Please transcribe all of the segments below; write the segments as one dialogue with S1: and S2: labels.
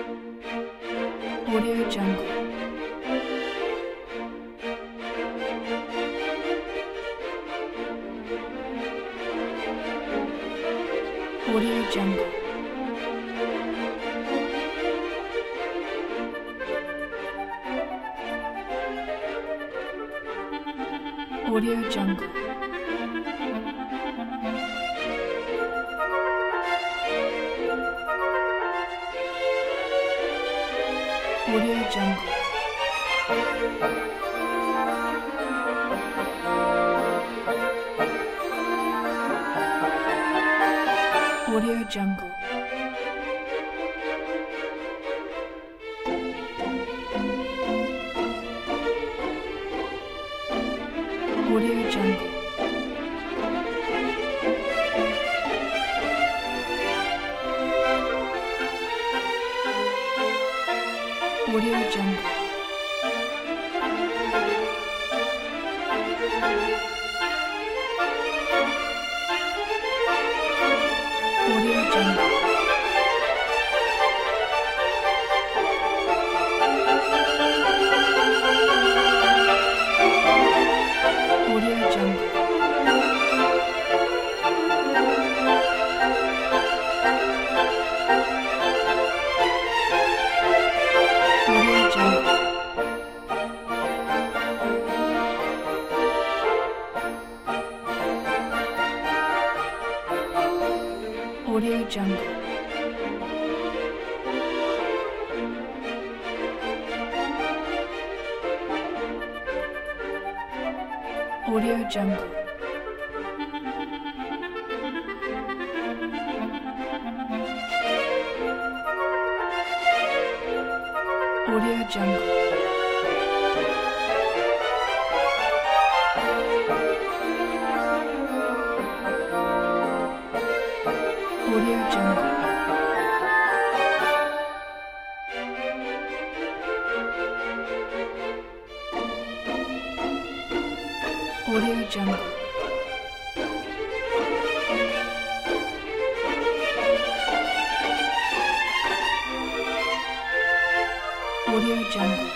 S1: Audio Jungle. Audio Jungle. Audio Jungle. Audio Jungle. Audio Jungle. Audio Jungle. Audio Jungle. Audio Jungle. Audio Jungle. Audio Jungle. Audio Jungle. Audio Jungle. Audio Jungle. Audio Jungle. Audio Jungle. Audio Jungle.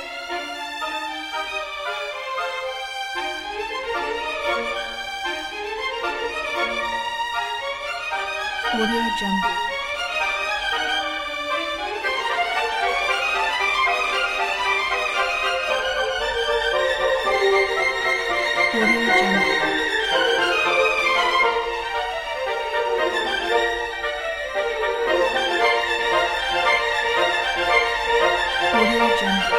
S1: Audio Jungle. Audio Jungle. Audio Jungle.